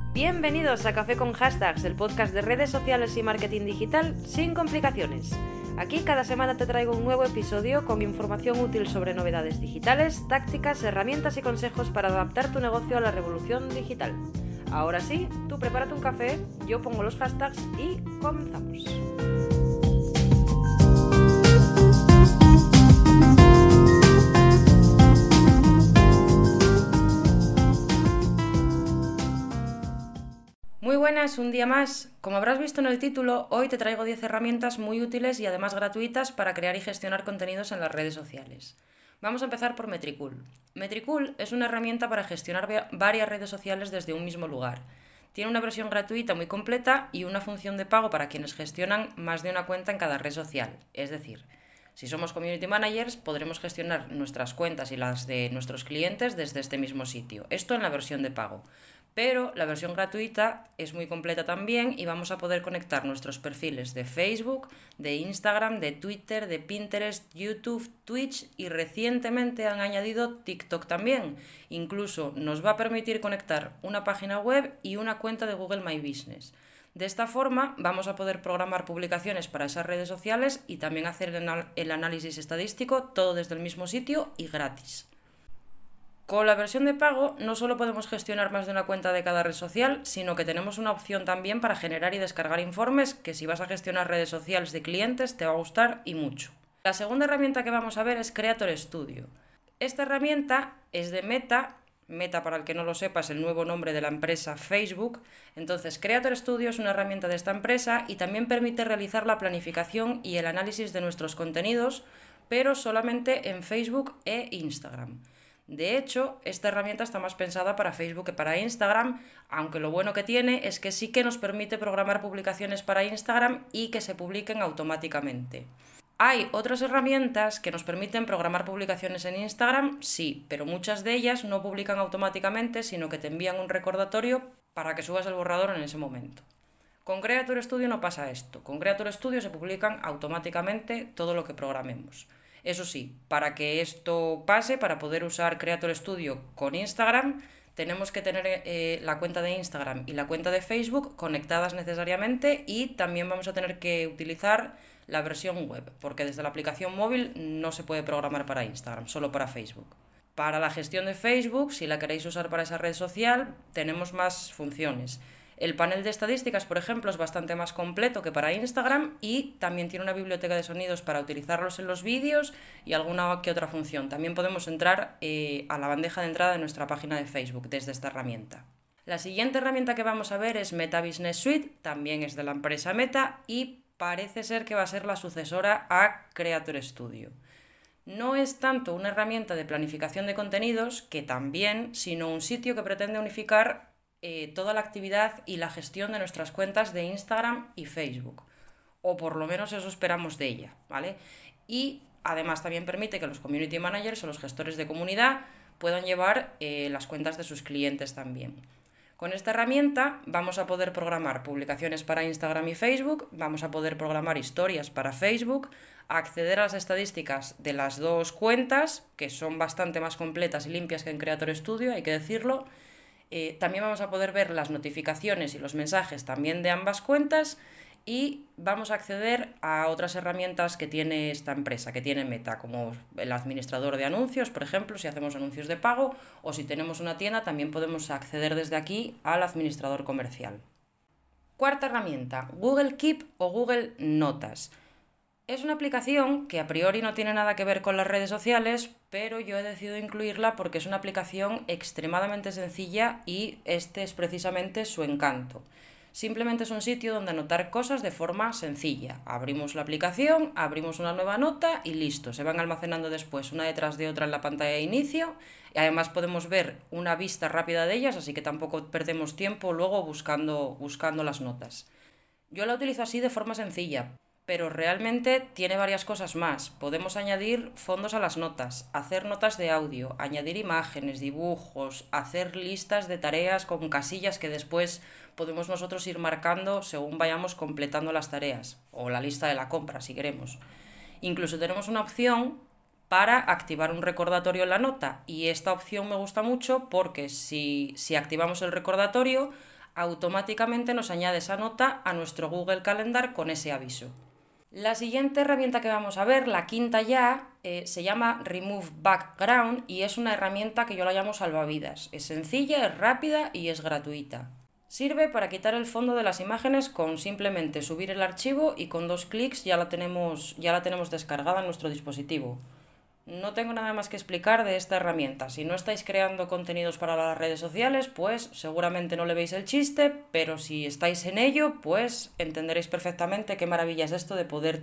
Bienvenidos a Café con Hashtags, el podcast de redes sociales y marketing digital sin complicaciones. Aquí cada semana te traigo un nuevo episodio con información útil sobre novedades digitales, tácticas, herramientas y consejos para adaptar tu negocio a la revolución digital. Ahora sí, tú prepárate un café, yo pongo los hashtags y comenzamos. Muy buenas, un día más. Como habrás visto en el título, hoy te traigo 10 herramientas muy útiles y además gratuitas para crear y gestionar contenidos en las redes sociales. Vamos a empezar por Metricool. Metricool es una herramienta para gestionar varias redes sociales desde un mismo lugar. Tiene una versión gratuita muy completa y una función de pago para quienes gestionan más de una cuenta en cada red social. Es decir, si somos community managers, podremos gestionar nuestras cuentas y las de nuestros clientes desde este mismo sitio. Esto en la versión de pago. Pero la versión gratuita es muy completa también y vamos a poder conectar nuestros perfiles de Facebook, de Instagram, de Twitter, de Pinterest, YouTube, Twitch y recientemente han añadido TikTok también. Incluso nos va a permitir conectar una página web y una cuenta de Google My Business. De esta forma vamos a poder programar publicaciones para esas redes sociales y también hacer el análisis estadístico todo desde el mismo sitio y gratis. Con la versión de pago no solo podemos gestionar más de una cuenta de cada red social, sino que tenemos una opción también para generar y descargar informes que si vas a gestionar redes sociales de clientes te va a gustar y mucho. La segunda herramienta que vamos a ver es Creator Studio. Esta herramienta es de Meta. Meta, para el que no lo sepa, es el nuevo nombre de la empresa Facebook. Entonces, Creator Studio es una herramienta de esta empresa y también permite realizar la planificación y el análisis de nuestros contenidos, pero solamente en Facebook e Instagram. De hecho, esta herramienta está más pensada para Facebook que para Instagram, aunque lo bueno que tiene es que sí que nos permite programar publicaciones para Instagram y que se publiquen automáticamente. ¿Hay otras herramientas que nos permiten programar publicaciones en Instagram? Sí, pero muchas de ellas no publican automáticamente, sino que te envían un recordatorio para que subas el borrador en ese momento. Con Creator Studio no pasa esto. Con Creator Studio se publican automáticamente todo lo que programemos. Eso sí, para que esto pase, para poder usar Creator Studio con Instagram, tenemos que tener la cuenta de Instagram y la cuenta de Facebook conectadas necesariamente y también vamos a tener que utilizar la versión web, porque desde la aplicación móvil no se puede programar para Instagram, solo para Facebook. Para la gestión de Facebook, si la queréis usar para esa red social, tenemos más funciones. El panel de estadísticas, por ejemplo, es bastante más completo que para Instagram y también tiene una biblioteca de sonidos para utilizarlos en los vídeos y alguna que otra función. También podemos entrar a la bandeja de entrada de nuestra página de Facebook desde esta herramienta. La siguiente herramienta que vamos a ver es Meta Business Suite, también es de la empresa Meta y parece ser que va a ser la sucesora a Creator Studio. No es tanto una herramienta de planificación de contenidos, que también, sino un sitio que pretende unificar toda la actividad y la gestión de nuestras cuentas de Instagram y Facebook, o por lo menos eso esperamos de ella, ¿vale? Y además también permite que los community managers o los gestores de comunidad puedan llevar las cuentas de sus clientes también. Con esta herramienta vamos a poder programar publicaciones para Instagram y Facebook, vamos a poder programar historias para Facebook, acceder a las estadísticas de las dos cuentas, que son bastante más completas y limpias que en Creator Studio, hay que decirlo. También vamos a poder ver las notificaciones y los mensajes también de ambas cuentas y vamos a acceder a otras herramientas que tiene esta empresa, que tiene Meta, como el administrador de anuncios, por ejemplo, si hacemos anuncios de pago o si tenemos una tienda también podemos acceder desde aquí al administrador comercial. Cuarta herramienta, Google Keep o Google Notas. Es una aplicación que a priori no tiene nada que ver con las redes sociales, pero yo he decidido incluirla porque es una aplicación extremadamente sencilla y este es precisamente su encanto. Simplemente es un sitio donde anotar cosas de forma sencilla. Abrimos la aplicación, abrimos una nueva nota y listo. Se van almacenando después una detrás de otra en la pantalla de inicio y además podemos ver una vista rápida de ellas, así que tampoco perdemos tiempo luego buscando las notas. Yo la utilizo así de forma sencilla, pero realmente tiene varias cosas más. Podemos añadir fondos a las notas, hacer notas de audio, añadir imágenes, dibujos, hacer listas de tareas con casillas que después podemos nosotros ir marcando según vayamos completando las tareas, o la lista de la compra si queremos. Incluso tenemos una opción para activar un recordatorio en la nota y esta opción me gusta mucho porque si activamos el recordatorio, automáticamente nos añade esa nota a nuestro Google Calendar con ese aviso. La siguiente herramienta que vamos a ver, la quinta ya, se llama Remove Background y es una herramienta que yo la llamo salvavidas. Es sencilla, es rápida y es gratuita. Sirve para quitar el fondo de las imágenes con simplemente subir el archivo y con 2 clics ya la tenemos descargada en nuestro dispositivo. No tengo nada más que explicar de esta herramienta. Si no estáis creando contenidos para las redes sociales, pues seguramente no le veis el chiste, pero si estáis en ello, pues entenderéis perfectamente qué maravilla es esto de poder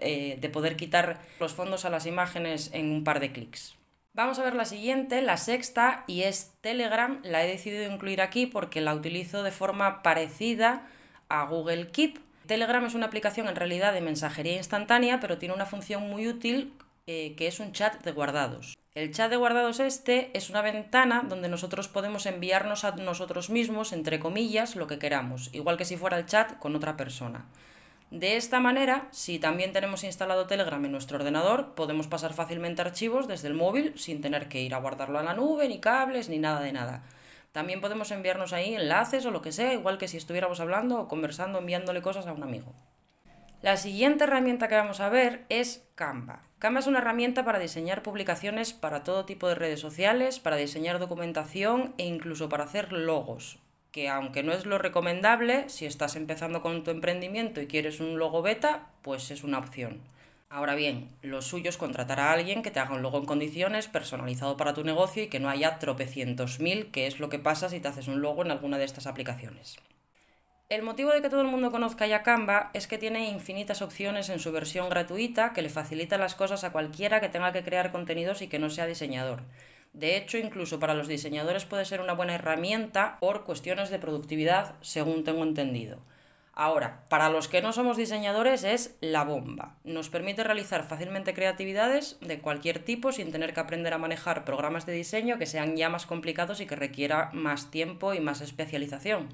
quitar los fondos a las imágenes en un par de clics. Vamos a ver la siguiente, la sexta, y es Telegram. La he decidido incluir aquí porque la utilizo de forma parecida a Google Keep. Telegram es una aplicación en realidad de mensajería instantánea, pero tiene una función muy útil que es un chat de guardados. El chat de guardados es una ventana donde nosotros podemos enviarnos a nosotros mismos, entre comillas, lo que queramos, igual que si fuera el chat con otra persona. De esta manera, si también tenemos instalado Telegram en nuestro ordenador, podemos pasar fácilmente archivos desde el móvil sin tener que ir a guardarlo a la nube, ni cables, ni nada de nada. También podemos enviarnos ahí enlaces o lo que sea, igual que si estuviéramos hablando o conversando, enviándole cosas a un amigo. La siguiente herramienta que vamos a ver es Canva. Canva es una herramienta para diseñar publicaciones para todo tipo de redes sociales, para diseñar documentación e incluso para hacer logos, que aunque no es lo recomendable, si estás empezando con tu emprendimiento y quieres un logo beta, pues es una opción. Ahora bien, lo suyo es contratar a alguien que te haga un logo en condiciones, personalizado para tu negocio y que no haya tropecientos mil, que es lo que pasa si te haces un logo en alguna de estas aplicaciones. El motivo de que todo el mundo conozca ya Canva es que tiene infinitas opciones en su versión gratuita que le facilita las cosas a cualquiera que tenga que crear contenidos y que no sea diseñador. De hecho, incluso para los diseñadores puede ser una buena herramienta por cuestiones de productividad, según tengo entendido. Ahora, para los que no somos diseñadores es la bomba. Nos permite realizar fácilmente creatividades de cualquier tipo sin tener que aprender a manejar programas de diseño que sean ya más complicados y que requiera más tiempo y más especialización.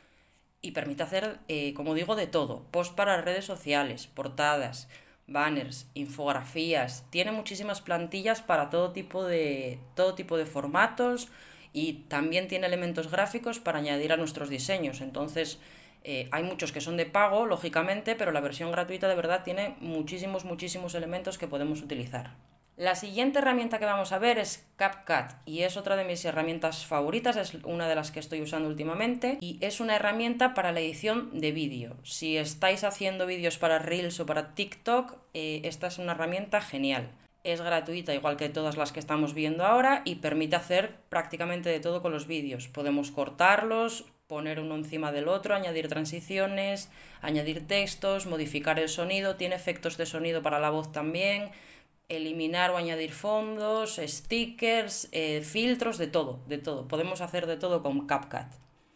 Y permite hacer, como digo, de todo. Post para redes sociales, portadas, banners, infografías. Tiene muchísimas plantillas para todo tipo de formatos y también tiene elementos gráficos para añadir a nuestros diseños. Entonces, hay muchos que son de pago, lógicamente, pero la versión gratuita de verdad tiene muchísimos elementos que podemos utilizar. La siguiente herramienta que vamos a ver es CapCut y es otra de mis herramientas favoritas, es una de las que estoy usando últimamente y es una herramienta para la edición de vídeo. Si estáis haciendo vídeos para Reels o para TikTok, esta es una herramienta genial. Es gratuita igual que todas las que estamos viendo ahora y permite hacer prácticamente de todo con los vídeos. Podemos cortarlos, poner uno encima del otro, añadir transiciones, añadir textos, modificar el sonido, tiene efectos de sonido para la voz también, eliminar o añadir fondos, stickers, filtros, de todo. Podemos hacer de todo con CapCut.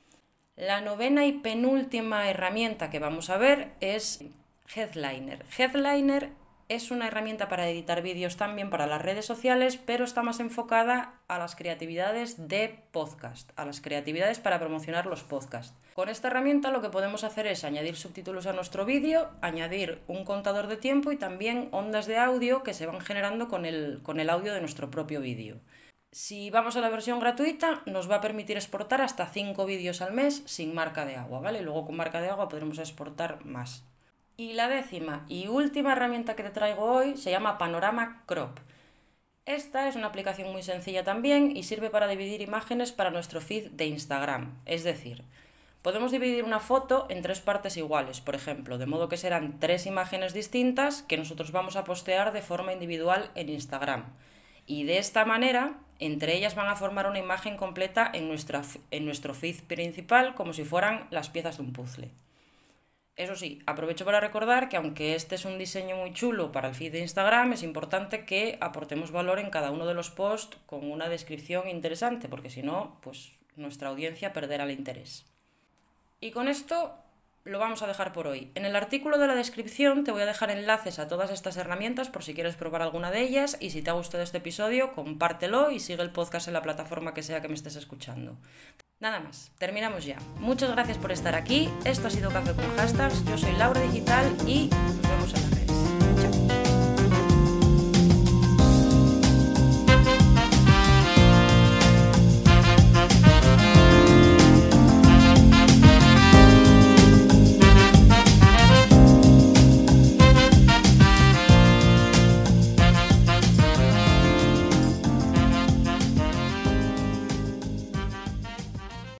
La novena y penúltima herramienta que vamos a ver es Headliner. Headliner es una herramienta para editar vídeos también para las redes sociales, pero está más enfocada a las creatividades de podcast, a las creatividades para promocionar los podcasts. Con esta herramienta lo que podemos hacer es añadir subtítulos a nuestro vídeo, añadir un contador de tiempo y también ondas de audio que se van generando con el audio de nuestro propio vídeo. Si vamos a la versión gratuita, nos va a permitir exportar hasta 5 vídeos al mes sin marca de agua, ¿vale? Luego con marca de agua podremos exportar más. Y la décima y última herramienta que te traigo hoy se llama Panorama Crop. Esta es una aplicación muy sencilla también y sirve para dividir imágenes para nuestro feed de Instagram. Es decir, podemos dividir una foto en 3 partes iguales, por ejemplo, de modo que serán 3 imágenes distintas que nosotros vamos a postear de forma individual en Instagram. Y de esta manera, entre ellas van a formar una imagen completa en nuestro feed principal, como si fueran las piezas de un puzzle. Eso sí, aprovecho para recordar que aunque este es un diseño muy chulo para el feed de Instagram, es importante que aportemos valor en cada uno de los posts con una descripción interesante, porque si no, pues nuestra audiencia perderá el interés. Y con esto lo vamos a dejar por hoy. En el artículo de la descripción te voy a dejar enlaces a todas estas herramientas por si quieres probar alguna de ellas y si te ha gustado este episodio, compártelo y sigue el podcast en la plataforma que sea que me estés escuchando. Nada más, terminamos ya. Muchas gracias por estar aquí. Esto ha sido Café con Hashtags. Yo soy Laura Digital y nos vemos en la red.